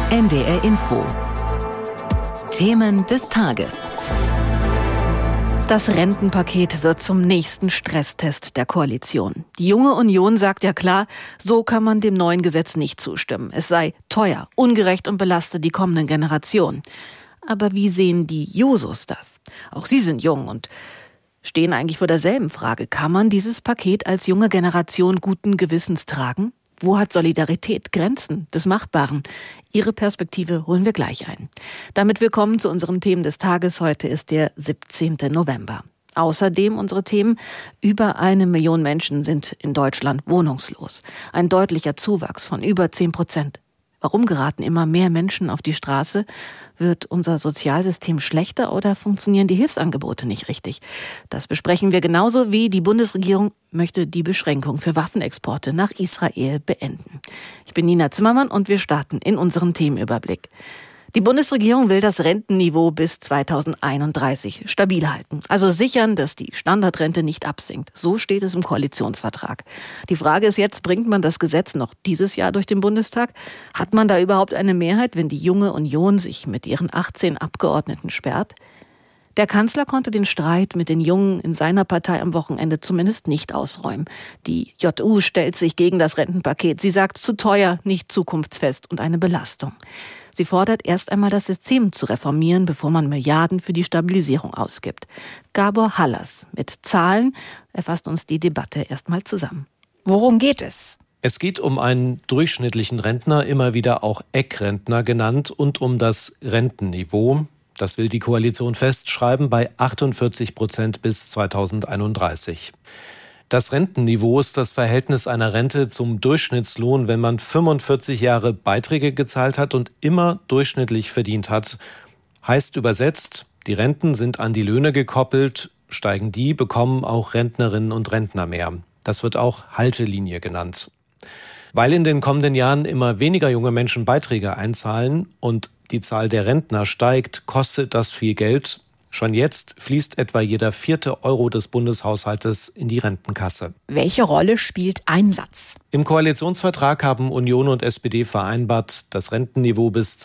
NDR Info. Themen des Tages. Das Rentenpaket wird zum nächsten Stresstest der Koalition. Die Junge Union sagt ja klar, so kann man dem neuen Gesetz nicht zustimmen. Es sei teuer, ungerecht und belaste die kommenden Generationen. Aber wie sehen die Jusos das? Auch sie sind jung und stehen eigentlich vor derselben Frage. Kann man dieses Paket als junge Generation guten Gewissens tragen? Wo hat Solidarität Grenzen des Machbaren? Ihre Perspektive holen wir gleich ein. Damit willkommen zu unseren Themen des Tages. Heute ist der 17. November. Außerdem unsere Themen: über 1 Million Menschen sind in Deutschland wohnungslos. Ein deutlicher Zuwachs von über 10%. Warum geraten immer mehr Menschen auf die Straße? Wird unser Sozialsystem schlechter oder funktionieren die Hilfsangebote nicht richtig? Das besprechen wir genauso wie die Bundesregierung möchte die Beschränkung für Waffenexporte nach Israel beenden. Ich bin Nina Zimmermann und wir starten in unserem Themenüberblick. Die Bundesregierung will das Rentenniveau bis 2031 stabil halten. Also sichern, dass die Standardrente nicht absinkt. So steht es im Koalitionsvertrag. Die Frage ist jetzt, bringt man das Gesetz noch dieses Jahr durch den Bundestag? Hat man da überhaupt eine Mehrheit, wenn die Junge Union sich mit ihren 18 Abgeordneten sperrt? Der Kanzler konnte den Streit mit den Jungen in seiner Partei am Wochenende zumindest nicht ausräumen. Die JU stellt sich gegen das Rentenpaket. Sie sagt, zu teuer, nicht zukunftsfest und eine Belastung. Sie fordert erst einmal, das System zu reformieren, bevor man Milliarden für die Stabilisierung ausgibt. Gabor Hallas mit Zahlen erfasst uns die Debatte erstmal zusammen. Worum geht es? Es geht um einen durchschnittlichen Rentner, immer wieder auch Eckrentner genannt, und um das Rentenniveau. Das will die Koalition festschreiben bei 48% bis 2031. Das Rentenniveau ist das Verhältnis einer Rente zum Durchschnittslohn, wenn man 45 Jahre Beiträge gezahlt hat und immer durchschnittlich verdient hat. Heißt übersetzt, die Renten sind an die Löhne gekoppelt, steigen die, bekommen auch Rentnerinnen und Rentner mehr. Das wird auch Haltelinie genannt. Weil in den kommenden Jahren immer weniger junge Menschen Beiträge einzahlen und die Zahl der Rentner steigt, kostet das viel Geld. Schon jetzt fließt etwa jeder 4. Euro des Bundeshaushaltes in die Rentenkasse. Welche Rolle spielt Einsatz? Im Koalitionsvertrag haben Union und SPD vereinbart, das Rentenniveau bis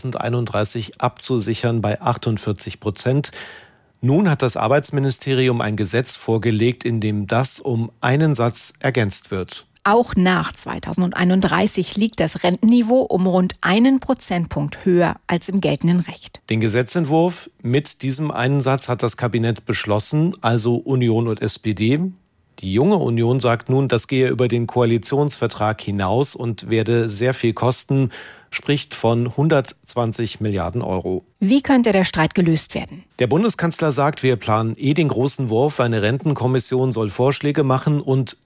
2031 abzusichern bei 48%. Nun hat das Arbeitsministerium ein Gesetz vorgelegt, in dem das um einen Satz ergänzt wird. Auch nach 2031 liegt das Rentenniveau um rund 1 Prozentpunkt höher als im geltenden Recht. Den Gesetzentwurf mit diesem einen Satz hat das Kabinett beschlossen, also Union und SPD. Die junge Union sagt nun, das gehe über den Koalitionsvertrag hinaus und werde sehr viel kosten, spricht von 120 Milliarden Euro. Wie könnte der Streit gelöst werden? Der Bundeskanzler sagt, wir planen den großen Wurf. Eine Rentenkommission soll Vorschläge machen und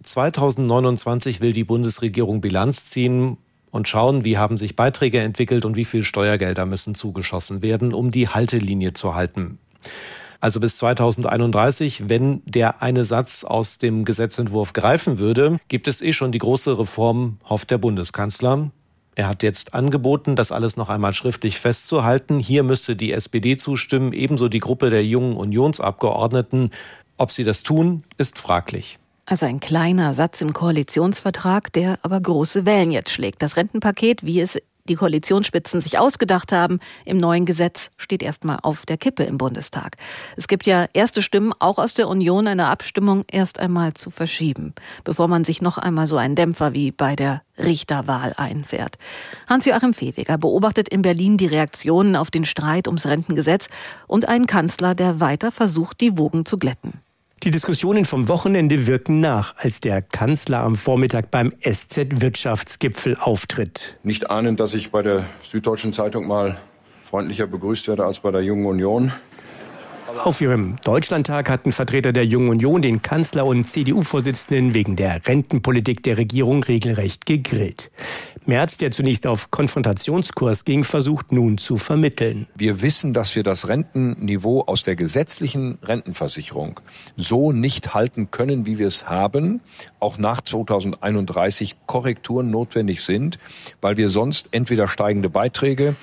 2029 will die Bundesregierung Bilanz ziehen und schauen, wie haben sich Beiträge entwickelt und wie viel Steuergelder müssen zugeschossen werden, um die Haltelinie zu halten. Also bis 2031, wenn der eine Satz aus dem Gesetzentwurf greifen würde, gibt es schon die große Reform, hofft der Bundeskanzler. Er hat jetzt angeboten, das alles noch einmal schriftlich festzuhalten. Hier müsste die SPD zustimmen, ebenso die Gruppe der jungen Unionsabgeordneten. Ob sie das tun, ist fraglich. Also ein kleiner Satz im Koalitionsvertrag, der aber große Wellen jetzt schlägt. Das Rentenpaket, wie es die Koalitionsspitzen sich ausgedacht haben, im neuen Gesetz steht erstmal auf der Kippe im Bundestag. Es gibt ja erste Stimmen, auch aus der Union, eine Abstimmung erst einmal zu verschieben, bevor man sich noch einmal so einen Dämpfer wie bei der Richterwahl einfährt. Hans-Joachim Viehweger beobachtet in Berlin die Reaktionen auf den Streit ums Rentengesetz und einen Kanzler, der weiter versucht, die Wogen zu glätten. Die Diskussionen vom Wochenende wirken nach, als der Kanzler am Vormittag beim SZ-Wirtschaftsgipfel auftritt. Nicht ahnend, dass ich bei der Süddeutschen Zeitung mal freundlicher begrüßt werde als bei der Jungen Union. Auf ihrem Deutschlandtag hatten Vertreter der Jungen Union den Kanzler und CDU-Vorsitzenden wegen der Rentenpolitik der Regierung regelrecht gegrillt. Merz, der zunächst auf Konfrontationskurs ging, versucht nun zu vermitteln. Wir wissen, dass wir das Rentenniveau aus der gesetzlichen Rentenversicherung so nicht halten können, wie wir es haben. Auch nach 2031 Korrekturen notwendig sind, weil wir sonst entweder steigende Beiträge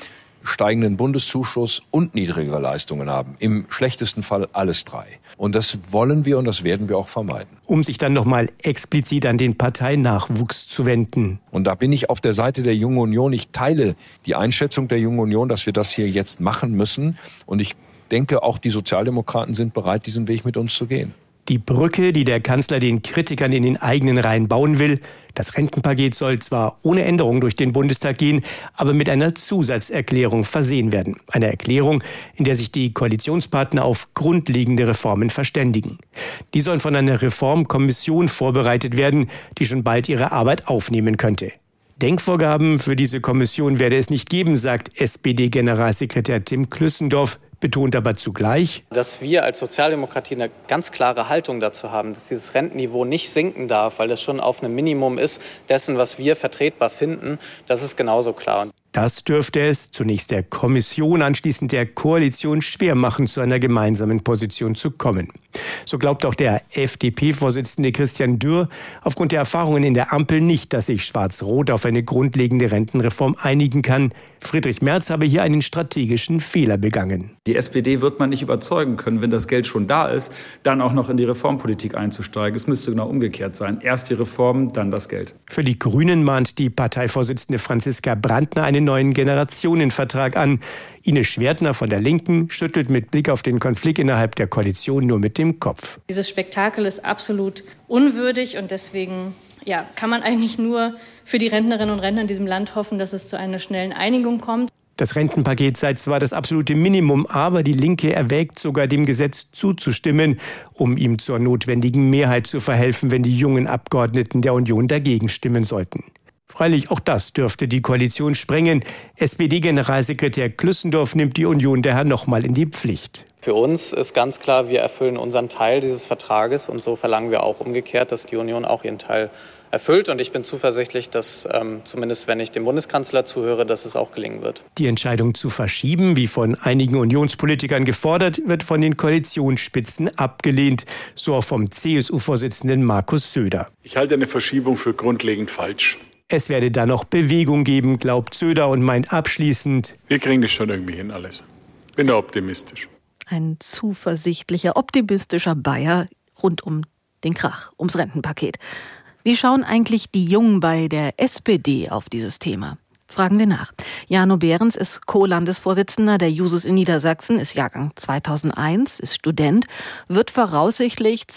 steigenden Bundeszuschuss und niedrigere Leistungen haben. Im schlechtesten Fall alles drei. Und das wollen wir und das werden wir auch vermeiden. Um sich dann nochmal explizit an den Parteinachwuchs zu wenden. Und da bin ich auf der Seite der Jungen Union. Ich teile die Einschätzung der Jungen Union, dass wir das hier jetzt machen müssen. Und ich denke, auch die Sozialdemokraten sind bereit, diesen Weg mit uns zu gehen. Die Brücke, die der Kanzler den Kritikern in den eigenen Reihen bauen will. Das Rentenpaket soll zwar ohne Änderung durch den Bundestag gehen, aber mit einer Zusatzerklärung versehen werden. Eine Erklärung, in der sich die Koalitionspartner auf grundlegende Reformen verständigen. Die sollen von einer Reformkommission vorbereitet werden, die schon bald ihre Arbeit aufnehmen könnte. Denkvorgaben für diese Kommission werde es nicht geben, sagt SPD-Generalsekretär Tim Klüssendorf, betont aber zugleich, dass wir als Sozialdemokratie eine ganz klare Haltung dazu haben, dass dieses Rentenniveau nicht sinken darf, weil das schon auf einem Minimum ist dessen, was wir vertretbar finden. Das ist genauso klar. Das dürfte es zunächst der Kommission, anschließend der Koalition schwer machen, zu einer gemeinsamen Position zu kommen. So glaubt auch der FDP-Vorsitzende Christian Dürr aufgrund der Erfahrungen in der Ampel nicht, dass sich Schwarz-Rot auf eine grundlegende Rentenreform einigen kann. Friedrich Merz habe hier einen strategischen Fehler begangen. Die SPD wird man nicht überzeugen können, wenn das Geld schon da ist, dann auch noch in die Reformpolitik einzusteigen. Es müsste genau umgekehrt sein. Erst die Reformen, dann das Geld. Für die Grünen mahnt die Parteivorsitzende Franziska Brandner einen neuen Generationenvertrag an. Ines Schwertner von der Linken schüttelt mit Blick auf den Konflikt innerhalb der Koalition nur mit dem Kopf. Dieses Spektakel ist absolut unwürdig und deswegen kann man eigentlich nur für die Rentnerinnen und Rentner in diesem Land hoffen, dass es zu einer schnellen Einigung kommt. Das Rentenpaket sei zwar das absolute Minimum, aber die Linke erwägt sogar, dem Gesetz zuzustimmen, um ihm zur notwendigen Mehrheit zu verhelfen, wenn die jungen Abgeordneten der Union dagegen stimmen sollten. Freilich, auch das dürfte die Koalition sprengen. SPD-Generalsekretär Klüssendorf nimmt die Union daher nochmal in die Pflicht. Für uns ist ganz klar, wir erfüllen unseren Teil dieses Vertrages und so verlangen wir auch umgekehrt, dass die Union auch ihren Teil erfüllt. Und ich bin zuversichtlich, dass zumindest wenn ich dem Bundeskanzler zuhöre, dass es auch gelingen wird. Die Entscheidung zu verschieben, wie von einigen Unionspolitikern gefordert, wird von den Koalitionsspitzen abgelehnt. So auch vom CSU-Vorsitzenden Markus Söder. Ich halte eine Verschiebung für grundlegend falsch. Es werde da noch Bewegung geben, glaubt Söder und meint abschließend: Wir kriegen das schon irgendwie hin alles. Bin da optimistisch. Ein zuversichtlicher, optimistischer Bayer rund um den Krach, ums Rentenpaket. Wie schauen eigentlich die Jungen bei der SPD auf dieses Thema? Fragen wir nach. Jano Behrens ist Co-Landesvorsitzender der Jusos in Niedersachsen, ist Jahrgang 2001, ist Student, wird voraussichtlich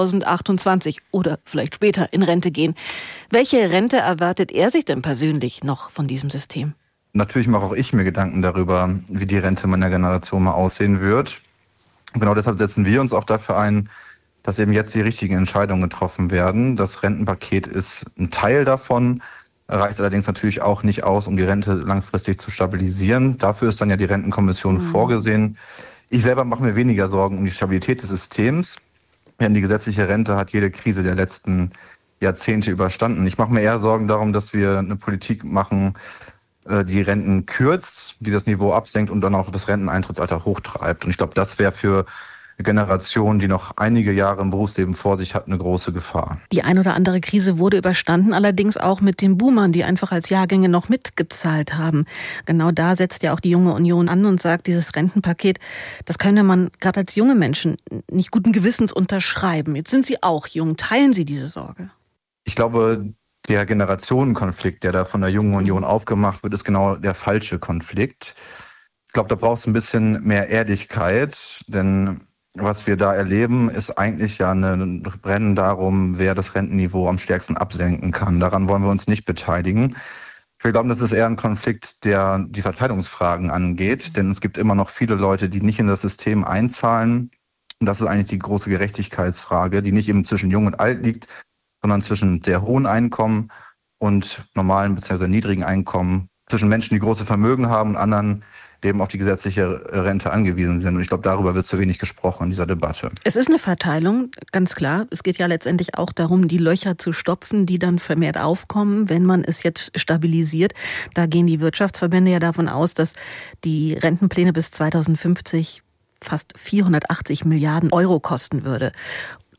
2028 oder vielleicht später in Rente gehen. Welche Rente erwartet er sich denn persönlich noch von diesem System? Natürlich mache auch ich mir Gedanken darüber, wie die Rente meiner Generation mal aussehen wird. Genau deshalb setzen wir uns auch dafür ein, dass eben jetzt die richtigen Entscheidungen getroffen werden. Das Rentenpaket ist ein Teil davon, reicht allerdings natürlich auch nicht aus, um die Rente langfristig zu stabilisieren. Dafür ist dann ja die Rentenkommission vorgesehen. Ich selber mache mir weniger Sorgen um die Stabilität des Systems. Denn die gesetzliche Rente hat jede Krise der letzten Jahrzehnte überstanden. Ich mache mir eher Sorgen darum, dass wir eine Politik machen, die Renten kürzt, die das Niveau absenkt und dann auch das Renteneintrittsalter hochtreibt. Und ich glaube, das wäre für eine Generation, die noch einige Jahre im Berufsleben vor sich hat, eine große Gefahr. Die ein oder andere Krise wurde überstanden, allerdings auch mit den Boomern, die einfach als Jahrgänge noch mitgezahlt haben. Genau da setzt ja auch die Junge Union an und sagt, dieses Rentenpaket, das könne man gerade als junge Menschen nicht guten Gewissens unterschreiben. Jetzt sind Sie auch jung. Teilen Sie diese Sorge? Ich glaube, der Generationenkonflikt, der da von der Jungen Union aufgemacht wird, ist genau der falsche Konflikt. Ich glaube, da braucht es ein bisschen mehr Ehrlichkeit, denn was wir da erleben, ist eigentlich ja ein Rennen darum, wer das Rentenniveau am stärksten absenken kann. Daran wollen wir uns nicht beteiligen. Ich glaube, das ist eher ein Konflikt, der die Verteilungsfragen angeht, denn es gibt immer noch viele Leute, die nicht in das System einzahlen. Und das ist eigentlich die große Gerechtigkeitsfrage, die nicht eben zwischen Jung und Alt liegt, sondern zwischen sehr hohen Einkommen und normalen bzw. niedrigen Einkommen, zwischen Menschen, die große Vermögen haben und anderen, die eben auf die gesetzliche Rente angewiesen sind. Und ich glaube, darüber wird zu wenig gesprochen in dieser Debatte. Es ist eine Verteilung, ganz klar. Es geht ja letztendlich auch darum, die Löcher zu stopfen, die dann vermehrt aufkommen, wenn man es jetzt stabilisiert. Da gehen die Wirtschaftsverbände ja davon aus, dass die Rentenpläne bis 2050 fast 480 Milliarden Euro kosten würde.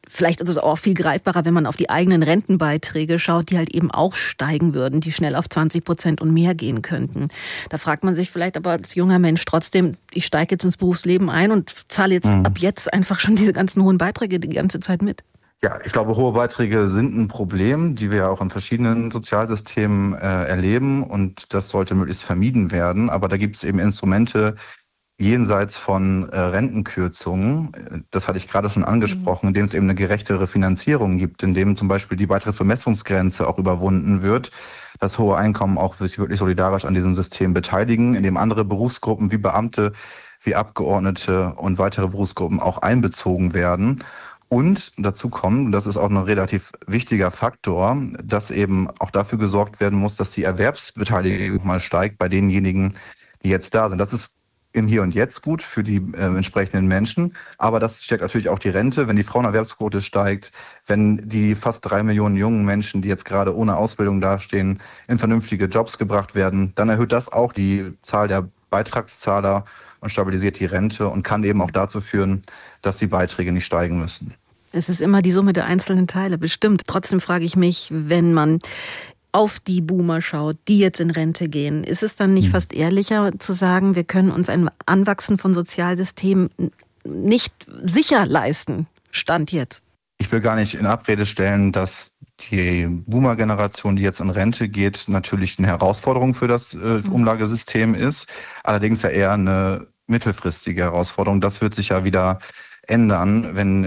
vielleicht ist es auch viel greifbarer, wenn man auf die eigenen Rentenbeiträge schaut, die halt eben auch steigen würden, die schnell auf 20% und mehr gehen könnten. Da fragt man sich vielleicht aber als junger Mensch trotzdem, ich steige jetzt ins Berufsleben ein und zahle jetzt ab jetzt einfach schon diese ganzen hohen Beiträge die ganze Zeit mit. Ja, ich glaube, hohe Beiträge sind ein Problem, die wir ja auch in verschiedenen Sozialsystemen erleben, und das sollte möglichst vermieden werden. Aber da gibt es eben Instrumente jenseits von Rentenkürzungen. Das hatte ich gerade schon angesprochen, indem es eben eine gerechtere Finanzierung gibt, indem zum Beispiel die Beitragsbemessungsgrenze auch überwunden wird, dass hohe Einkommen auch sich wirklich solidarisch an diesem System beteiligen, indem andere Berufsgruppen wie Beamte, wie Abgeordnete und weitere Berufsgruppen auch einbezogen werden. Und dazu kommt, und das ist auch ein relativ wichtiger Faktor, dass eben auch dafür gesorgt werden muss, dass die Erwerbsbeteiligung mal steigt bei denjenigen, die jetzt da sind. Das ist im Hier und Jetzt gut für die entsprechenden Menschen, aber das stärkt natürlich auch die Rente, wenn die Frauenerwerbsquote steigt, wenn die fast 3 Millionen jungen Menschen, die jetzt gerade ohne Ausbildung dastehen, in vernünftige Jobs gebracht werden, dann erhöht das auch die Zahl der Beitragszahler und stabilisiert die Rente und kann eben auch dazu führen, dass die Beiträge nicht steigen müssen. Es ist immer die Summe der einzelnen Teile, bestimmt. Trotzdem frage ich mich, wenn man auf die Boomer schaut, die jetzt in Rente gehen, ist es dann nicht fast ehrlicher zu sagen, wir können uns ein Anwachsen von Sozialsystemen nicht sicher leisten, Stand jetzt? Ich will gar nicht in Abrede stellen, dass die Boomer-Generation, die jetzt in Rente geht, natürlich eine Herausforderung für das Umlagesystem ist. Allerdings ja eher eine mittelfristige Herausforderung. Das wird sich ja wieder ändern, wenn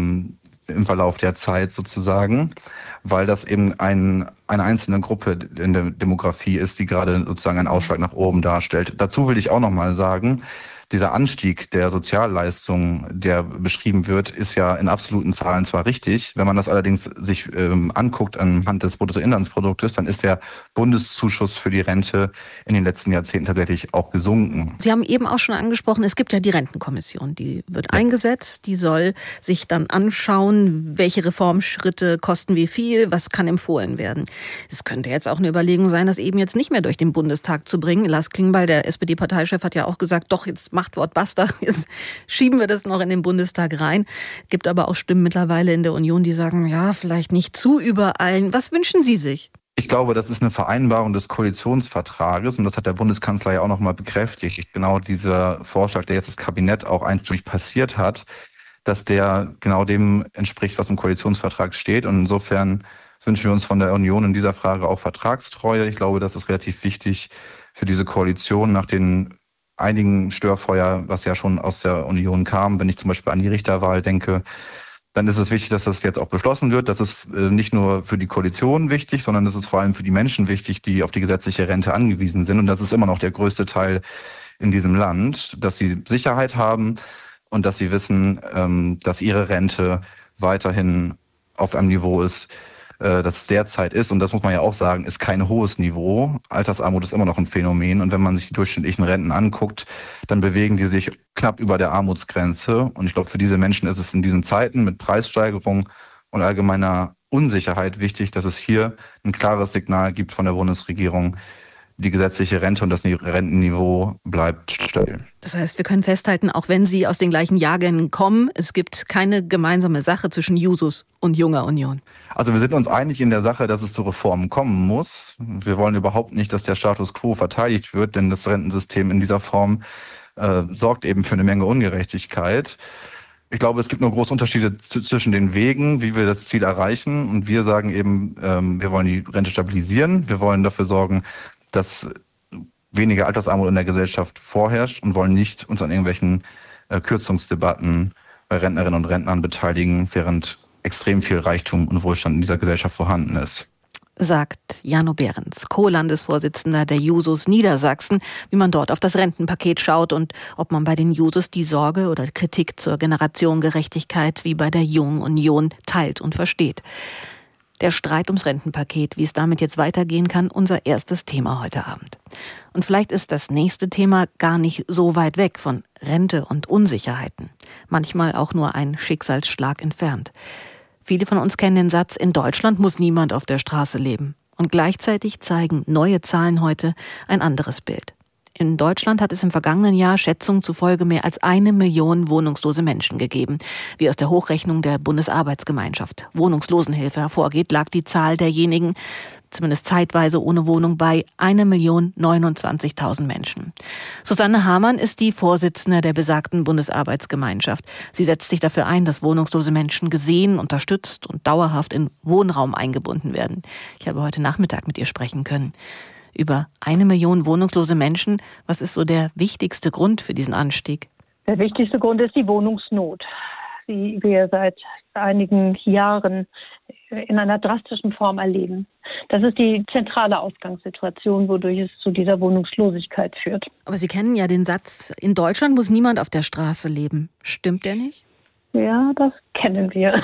im Verlauf der Zeit sozusagen, weil das eben eine einzelne Gruppe in der Demografie ist, die gerade sozusagen einen Ausschlag nach oben darstellt. Dazu will ich auch noch mal sagen, dieser Anstieg der Sozialleistungen, der beschrieben wird, ist ja in absoluten Zahlen zwar richtig. Wenn man das allerdings sich anguckt anhand des Bruttoinlandsproduktes, dann ist der Bundeszuschuss für die Rente in den letzten Jahrzehnten tatsächlich auch gesunken. Sie haben eben auch schon angesprochen, es gibt ja die Rentenkommission, die wird eingesetzt, die soll sich dann anschauen, welche Reformschritte kosten wie viel, was kann empfohlen werden. Es könnte jetzt auch eine Überlegung sein, das eben jetzt nicht mehr durch den Bundestag zu bringen. Lars Klingbeil, der SPD-Parteichef, hat ja auch gesagt, doch, jetzt Machtwort basta, jetzt schieben wir das noch in den Bundestag rein. Gibt aber auch Stimmen mittlerweile in der Union, die sagen, ja, vielleicht nicht zu übereilen. Was wünschen Sie sich? Ich glaube, das ist eine Vereinbarung des Koalitionsvertrages und das hat der Bundeskanzler ja auch noch mal bekräftigt. Genau dieser Vorschlag, der jetzt das Kabinett auch einstimmig passiert hat, dass der genau dem entspricht, was im Koalitionsvertrag steht. Und insofern wünschen wir uns von der Union in dieser Frage auch Vertragstreue. Ich glaube, das ist relativ wichtig für diese Koalition nach den einigen Störfeuer, was ja schon aus der Union kam. Wenn ich zum Beispiel an die Richterwahl denke, dann ist es wichtig, dass das jetzt auch beschlossen wird. Das ist nicht nur für die Koalition wichtig, sondern das ist vor allem für die Menschen wichtig, die auf die gesetzliche Rente angewiesen sind. Und das ist immer noch der größte Teil in diesem Land, dass sie Sicherheit haben und dass sie wissen, dass ihre Rente weiterhin auf einem Niveau ist, das derzeit ist, und das muss man ja auch sagen, ist kein hohes Niveau. Altersarmut ist immer noch ein Phänomen, und wenn man sich die durchschnittlichen Renten anguckt, dann bewegen die sich knapp über der Armutsgrenze. Und ich glaube, für diese Menschen ist es in diesen Zeiten mit Preissteigerung und allgemeiner Unsicherheit wichtig, dass es hier ein klares Signal gibt von der Bundesregierung, die gesetzliche Rente und das Rentenniveau bleibt stabil. Das heißt, wir können festhalten, auch wenn Sie aus den gleichen Jahrgängen kommen, es gibt keine gemeinsame Sache zwischen Jusos und Junger Union. Also wir sind uns einig in der Sache, dass es zu Reformen kommen muss. Wir wollen überhaupt nicht, dass der Status quo verteidigt wird, denn das Rentensystem in dieser Form sorgt eben für eine Menge Ungerechtigkeit. Ich glaube, es gibt nur große Unterschiede zwischen den Wegen, wie wir das Ziel erreichen. Und wir sagen eben, wir wollen die Rente stabilisieren. Wir wollen dafür sorgen, dass weniger Altersarmut in der Gesellschaft vorherrscht, und wollen nicht uns an irgendwelchen Kürzungsdebatten bei Rentnerinnen und Rentnern beteiligen, während extrem viel Reichtum und Wohlstand in dieser Gesellschaft vorhanden ist. Sagt Janno Behrens, Co-Landesvorsitzender der Jusos Niedersachsen, wie man dort auf das Rentenpaket schaut und ob man bei den Jusos die Sorge oder Kritik zur Generationengerechtigkeit wie bei der Jungen Union teilt und versteht. Der Streit ums Rentenpaket, wie es damit jetzt weitergehen kann, unser erstes Thema heute Abend. Und vielleicht ist das nächste Thema gar nicht so weit weg von Rente und Unsicherheiten. Manchmal auch nur ein Schicksalsschlag entfernt. Viele von uns kennen den Satz, in Deutschland muss niemand auf der Straße leben. Und gleichzeitig zeigen neue Zahlen heute ein anderes Bild. In Deutschland hat es im vergangenen Jahr Schätzungen zufolge mehr als 1 Million wohnungslose Menschen gegeben. Wie aus der Hochrechnung der Bundesarbeitsgemeinschaft Wohnungslosenhilfe hervorgeht, lag die Zahl derjenigen, zumindest zeitweise ohne Wohnung, bei 1.029.000 Menschen. Susanne Hamann ist die Vorsitzende der besagten Bundesarbeitsgemeinschaft. Sie setzt sich dafür ein, dass wohnungslose Menschen gesehen, unterstützt und dauerhaft in Wohnraum eingebunden werden. Ich habe heute Nachmittag mit ihr sprechen können. Über 1 Million wohnungslose Menschen. Was ist so der wichtigste Grund für diesen Anstieg? Der wichtigste Grund ist die Wohnungsnot, die wir seit einigen Jahren in einer drastischen Form erleben. Das ist die zentrale Ausgangssituation, wodurch es zu dieser Wohnungslosigkeit führt. Aber Sie kennen ja den Satz, in Deutschland muss niemand auf der Straße leben. Stimmt der nicht? Ja, das kennen wir.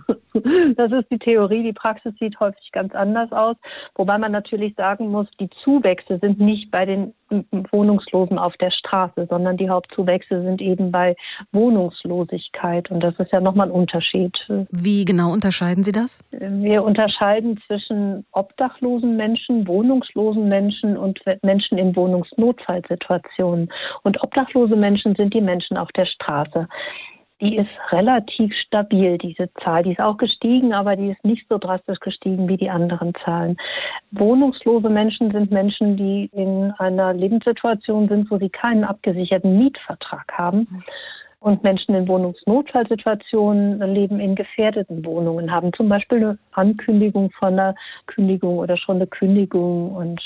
Das ist die Theorie. Die Praxis sieht häufig ganz anders aus. Wobei man natürlich sagen muss, die Zuwächse sind nicht bei den Wohnungslosen auf der Straße, sondern die Hauptzuwächse sind eben bei Wohnungslosigkeit. Und das ist ja nochmal ein Unterschied. Wie genau unterscheiden Sie das? Wir unterscheiden zwischen obdachlosen Menschen, wohnungslosen Menschen und Menschen in Wohnungsnotfallsituationen. Und obdachlose Menschen sind die Menschen auf der Straße. Die ist relativ stabil, diese Zahl. Die ist auch gestiegen, aber die ist nicht so drastisch gestiegen wie die anderen Zahlen. Wohnungslose Menschen sind Menschen, die in einer Lebenssituation sind, wo sie keinen abgesicherten Mietvertrag haben. Und Menschen in Wohnungsnotfallsituationen leben in gefährdeten Wohnungen, haben zum Beispiel eine Ankündigung von einer Kündigung oder schon eine Kündigung und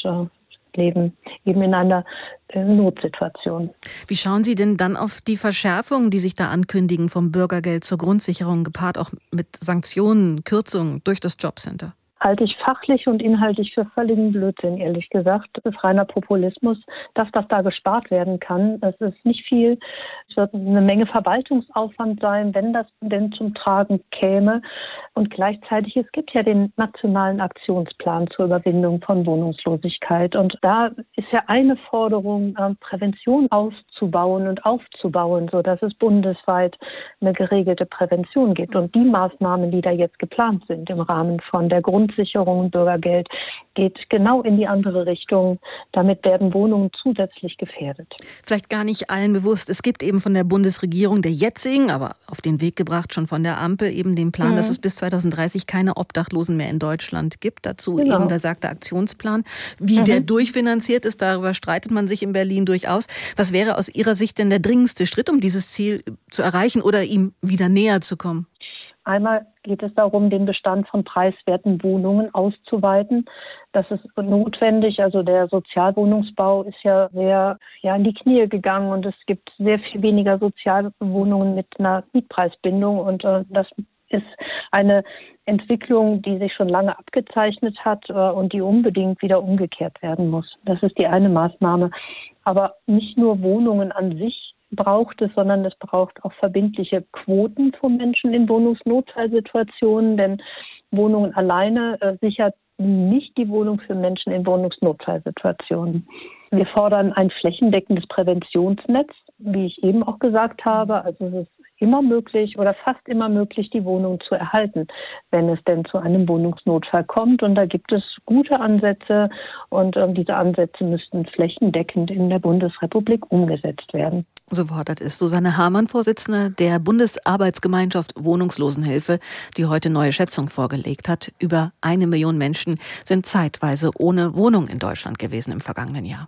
leben eben in einer Notsituation. Wie schauen Sie denn dann auf die Verschärfungen, die sich da ankündigen, vom Bürgergeld zur Grundsicherung, gepaart auch mit Sanktionen, Kürzungen durch das Jobcenter? Halte ich fachlich und inhaltlich für völligen Blödsinn, ehrlich gesagt. Das ist reiner Populismus. Das, was da gespart werden kann, das ist nicht viel. Es wird eine Menge Verwaltungsaufwand sein, wenn das denn zum Tragen käme. Und gleichzeitig, es gibt ja den nationalen Aktionsplan zur Überwindung von Wohnungslosigkeit. Und da ist ja eine Forderung, Prävention auszubauen und aufzubauen, sodass es bundesweit eine geregelte Prävention gibt. Und die Maßnahmen, die da jetzt geplant sind im Rahmen von der Grundsicherung und Bürgergeld, geht genau in die andere Richtung. Damit werden Wohnungen zusätzlich gefährdet. Vielleicht gar nicht allen bewusst. Es gibt eben von der Bundesregierung, der jetzigen, aber auf den Weg gebracht schon von der Ampel, eben den Plan, dass es bis 2030 keine Obdachlosen mehr in Deutschland gibt. Dazu eben besagter Aktionsplan. Wie der durchfinanziert ist, darüber streitet man sich in Berlin durchaus. Was wäre aus Ihrer Sicht denn der dringendste Schritt, um dieses Ziel zu erreichen oder ihm wieder näher zu kommen? Einmal geht es darum, den Bestand von preiswerten Wohnungen auszuweiten. Das ist notwendig. Also der Sozialwohnungsbau ist ja sehr in die Knie gegangen und es gibt sehr viel weniger Sozialwohnungen mit einer Mietpreisbindung. Und das ist eine Entwicklung, die sich schon lange abgezeichnet hat und die unbedingt wieder umgekehrt werden muss. Das ist die eine Maßnahme. Aber nicht nur Wohnungen an sich braucht es, sondern es braucht auch verbindliche Quoten von Menschen in Wohnungsnotfallsituationen, denn Wohnungen alleine sichert nicht die Wohnung für Menschen in Wohnungsnotfallsituationen. Wir fordern ein flächendeckendes Präventionsnetz, wie ich eben auch gesagt habe. Also es ist immer möglich oder fast immer möglich, die Wohnung zu erhalten, wenn es denn zu einem Wohnungsnotfall kommt. Und da gibt es gute Ansätze und diese Ansätze müssten flächendeckend in der Bundesrepublik umgesetzt werden. So fordert es Susanne Hamann, Vorsitzende der Bundesarbeitsgemeinschaft Wohnungslosenhilfe, die heute neue Schätzung vorgelegt hat. Über 1 Million Menschen sind zeitweise ohne Wohnung in Deutschland gewesen im vergangenen Jahr.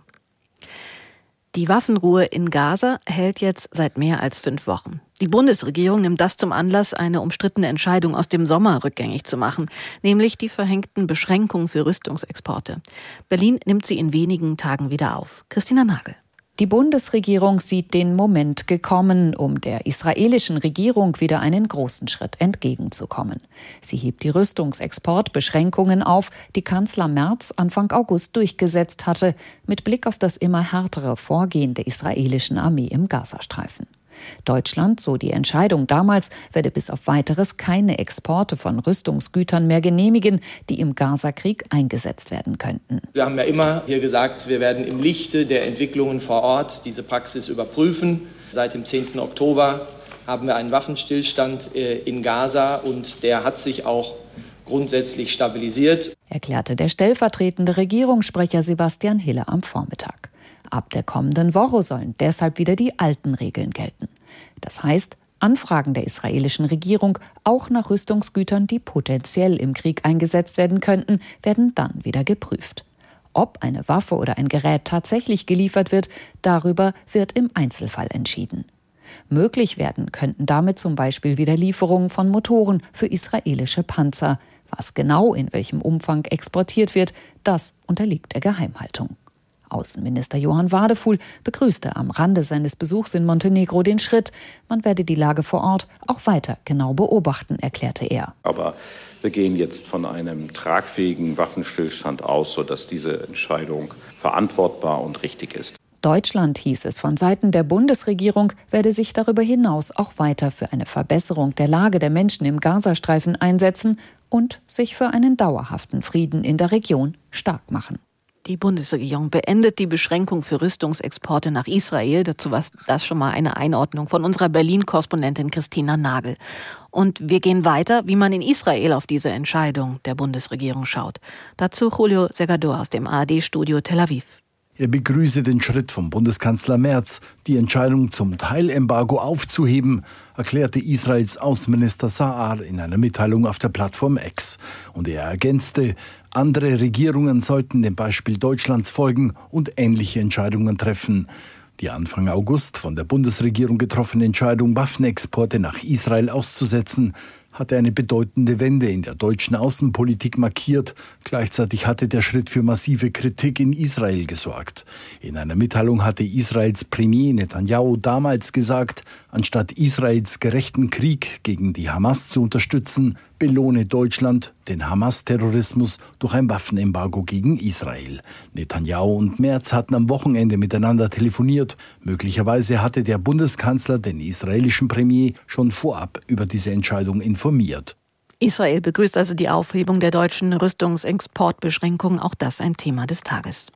Die Waffenruhe in Gaza hält jetzt seit mehr als 5 Wochen. Die Bundesregierung nimmt das zum Anlass, eine umstrittene Entscheidung aus dem Sommer rückgängig zu machen, nämlich die verhängten Beschränkungen für Rüstungsexporte. Berlin nimmt sie in wenigen Tagen wieder auf. Christina Nagel. Die Bundesregierung sieht den Moment gekommen, um der israelischen Regierung wieder einen großen Schritt entgegenzukommen. Sie hebt die Rüstungsexportbeschränkungen auf, die Kanzler Merz Anfang August durchgesetzt hatte, mit Blick auf das immer härtere Vorgehen der israelischen Armee im Gazastreifen. Deutschland, so die Entscheidung damals, werde bis auf Weiteres keine Exporte von Rüstungsgütern mehr genehmigen, die im Gazakrieg eingesetzt werden könnten. Wir haben ja immer hier gesagt, wir werden im Lichte der Entwicklungen vor Ort diese Praxis überprüfen. Seit dem 10. Oktober haben wir einen Waffenstillstand in Gaza und der hat sich auch grundsätzlich stabilisiert, erklärte der stellvertretende Regierungssprecher Sebastian Hille am Vormittag. Ab der kommenden Woche sollen deshalb wieder die alten Regeln gelten. Das heißt, Anfragen der israelischen Regierung, auch nach Rüstungsgütern, die potenziell im Krieg eingesetzt werden könnten, werden dann wieder geprüft. Ob eine Waffe oder ein Gerät tatsächlich geliefert wird, darüber wird im Einzelfall entschieden. Möglich werden könnten damit zum Beispiel wieder Lieferungen von Motoren für israelische Panzer. Was genau in welchem Umfang exportiert wird, das unterliegt der Geheimhaltung. Außenminister Johann Wadefuhl begrüßte am Rande seines Besuchs in Montenegro den Schritt. Man werde die Lage vor Ort auch weiter genau beobachten, erklärte er. Aber wir gehen jetzt von einem tragfähigen Waffenstillstand aus, sodass diese Entscheidung verantwortbar und richtig ist. Deutschland, hieß es von Seiten der Bundesregierung, werde sich darüber hinaus auch weiter für eine Verbesserung der Lage der Menschen im Gazastreifen einsetzen und sich für einen dauerhaften Frieden in der Region stark machen. Die Bundesregierung beendet die Beschränkung für Rüstungsexporte nach Israel. Dazu war das schon mal eine Einordnung von unserer Berlin-Korrespondentin Christina Nagel. Und wir gehen weiter, wie man in Israel auf diese Entscheidung der Bundesregierung schaut. Dazu Julio Segador aus dem ARD-Studio Tel Aviv. Er begrüße den Schritt vom Bundeskanzler Merz, die Entscheidung zum Teilembargo aufzuheben, erklärte Israels Außenminister Sa'ar in einer Mitteilung auf der Plattform X. Und er ergänzte, andere Regierungen sollten dem Beispiel Deutschlands folgen und ähnliche Entscheidungen treffen. Die Anfang August von der Bundesregierung getroffene Entscheidung, Waffenexporte nach Israel auszusetzen, hatte eine bedeutende Wende in der deutschen Außenpolitik markiert. Gleichzeitig hatte der Schritt für massive Kritik in Israel gesorgt. In einer Mitteilung hatte Israels Premier Netanyahu damals gesagt, anstatt Israels gerechten Krieg gegen die Hamas zu unterstützen, belohne Deutschland den Hamas-Terrorismus durch ein Waffenembargo gegen Israel. Netanyahu und Merz hatten am Wochenende miteinander telefoniert. Möglicherweise hatte der Bundeskanzler den israelischen Premier schon vorab über diese Entscheidung informiert. Israel begrüßt also die Aufhebung der deutschen Rüstungsexportbeschränkungen, auch das ein Thema des Tages.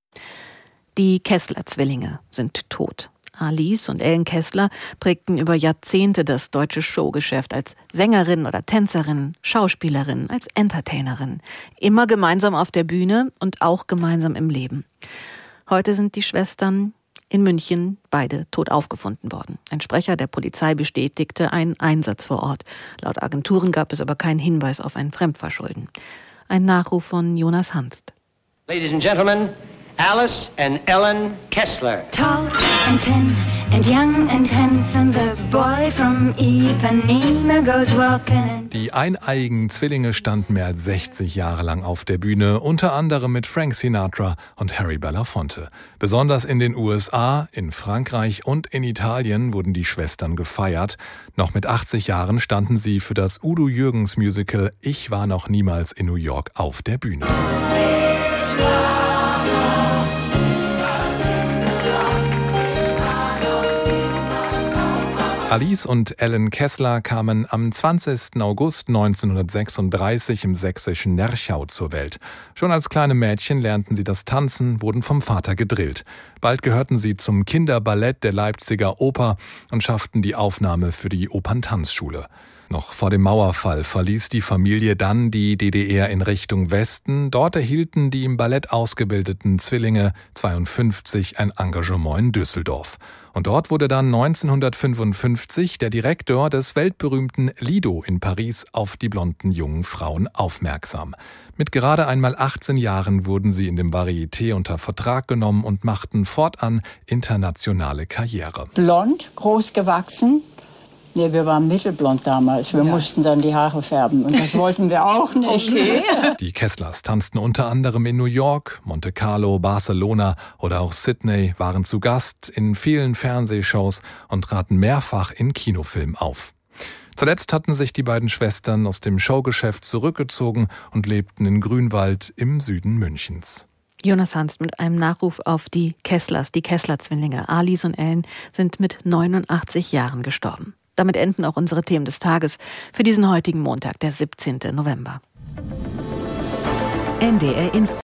Die Kessler-Zwillinge sind tot. Alice und Ellen Kessler prägten über Jahrzehnte das deutsche Showgeschäft als Sängerin oder Tänzerin, Schauspielerin, als Entertainerin. Immer gemeinsam auf der Bühne und auch gemeinsam im Leben. Heute sind die Schwestern in München beide tot aufgefunden worden. Ein Sprecher der Polizei bestätigte einen Einsatz vor Ort. Laut Agenturen gab es aber keinen Hinweis auf ein Fremdverschulden. Ein Nachruf von Jonas Hanst. Ladies and Gentlemen, Alice and Ellen Kessler. Tall and tin and young and handsome, the boy from Ipanema goes walking. Die eineiigen Zwillinge standen mehr als 60 Jahre lang auf der Bühne, unter anderem mit Frank Sinatra und Harry Belafonte. Besonders in den USA, in Frankreich und in Italien wurden die Schwestern gefeiert. Noch mit 80 Jahren standen sie für das Udo Jürgens Musical Ich war noch niemals in New York auf der Bühne. Alice und Ellen Kessler kamen am 20. August 1936 im sächsischen Nerchau zur Welt. Schon als kleine Mädchen lernten sie das Tanzen, wurden vom Vater gedrillt. Bald gehörten sie zum Kinderballett der Leipziger Oper und schafften die Aufnahme für die Operntanzschule. Noch vor dem Mauerfall verließ die Familie dann die DDR in Richtung Westen. Dort erhielten die im Ballett ausgebildeten Zwillinge 52 ein Engagement in Düsseldorf. Und dort wurde dann 1955 der Direktor des weltberühmten Lido in Paris auf die blonden jungen Frauen aufmerksam. Mit gerade einmal 18 Jahren wurden sie in dem Varieté unter Vertrag genommen und machten fortan internationale Karriere. Blond, groß gewachsen. Nee, wir waren mittelblond damals. Wir mussten dann die Haare färben und das wollten wir auch nicht. Okay. Die Kesslers tanzten unter anderem in New York, Monte Carlo, Barcelona oder auch Sydney, waren zu Gast in vielen Fernsehshows und traten mehrfach in Kinofilmen auf. Zuletzt hatten sich die beiden Schwestern aus dem Showgeschäft zurückgezogen und lebten in Grünwald im Süden Münchens. Jonas Hanst mit einem Nachruf auf die Kesslers, die Kessler-Zwillinge. Alice und Ellen sind mit 89 Jahren gestorben. Damit enden auch unsere Themen des Tages für diesen heutigen Montag, der 17. November. NDR Info.